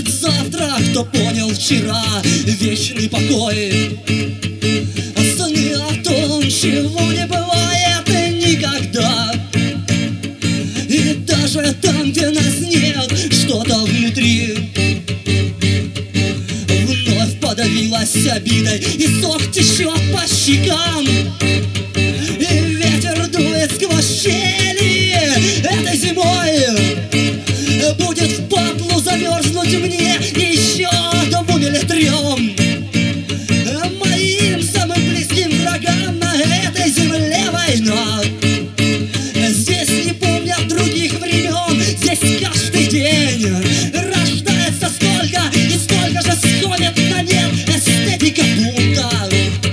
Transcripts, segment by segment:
будет завтра, кто понял вчера вечный покой. А сны о том, чего не бывает никогда. И даже там, где нас нет, что-то внутри вновь подавилась обидой, и сок течет по щекам, и ветер дует сквозь щели. Этой зимой будет впадлу замерзнуть мне еще 2 или 3 моим самым близким врагам на этой земле война. Здесь не помнят других времен, здесь каждый день рождается столько, и столько же сходит на нет эстетика бунта.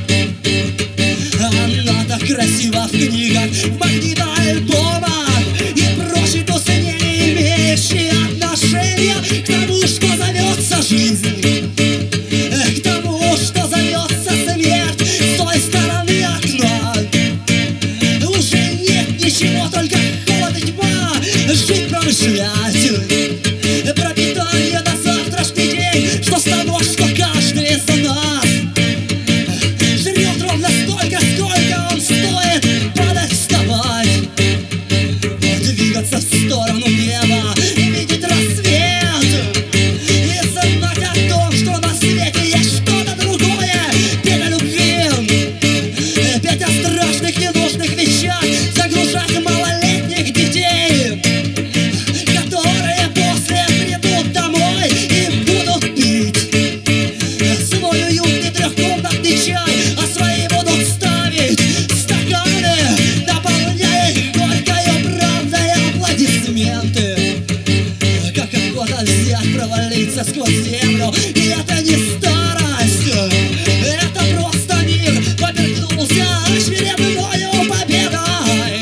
Она так красива в книгах, в магнитоальбомах и прочей тусы, не имеющие отношения к тому, что зовется жизнь, к тому, что зовется смерть с той стороны окна. Уже нет ничего, только холод и тьма. Жить, промышлять, пропитание на завтрашний день. Что с того, что каждый из нас жрет ровно столько, сколько он стоит. Падать, вставать, двигаться в сторону неба, видеть рассвет и знать о том, что на свете есть что-то другое. Петь о любви, петь о страшных ненужных вещах, загружать малолетних детей, которые после придут домой и будут пить свой уютный трехкомнатный чай, а свои будут ставить стаканы, наполняя их горькою правдой аплодисменты. Как охота взять, провалиться сквозь землю, и это не старость, это просто мир поперхнулся очередною победой.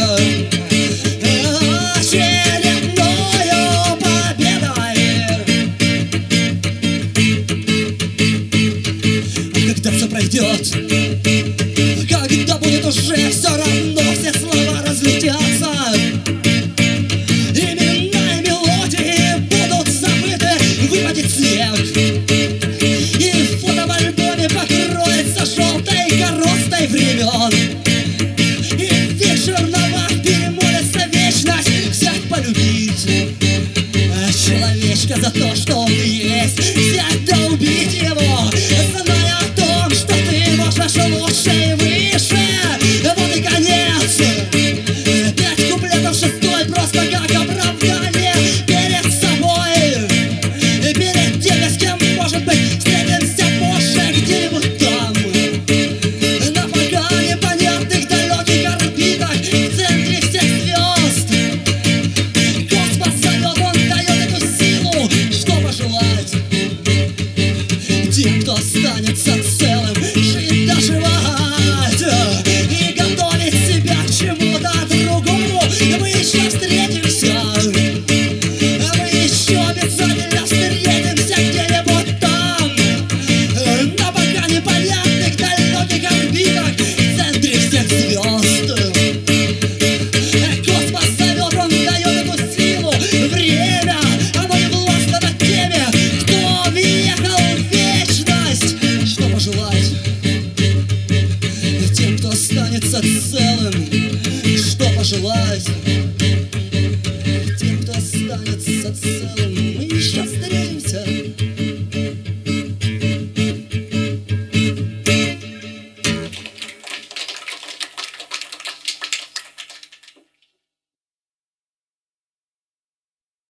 Очередною победой. Когда все пройдет, когда будет уже все равно, все слова разлетятся, имена и мелодии будут забыты, выпадет снег, и фото в альбоме покроется желтой коростой времен, и вечер на вас перемолится вечность взять полюбить человечка за то, что он есть,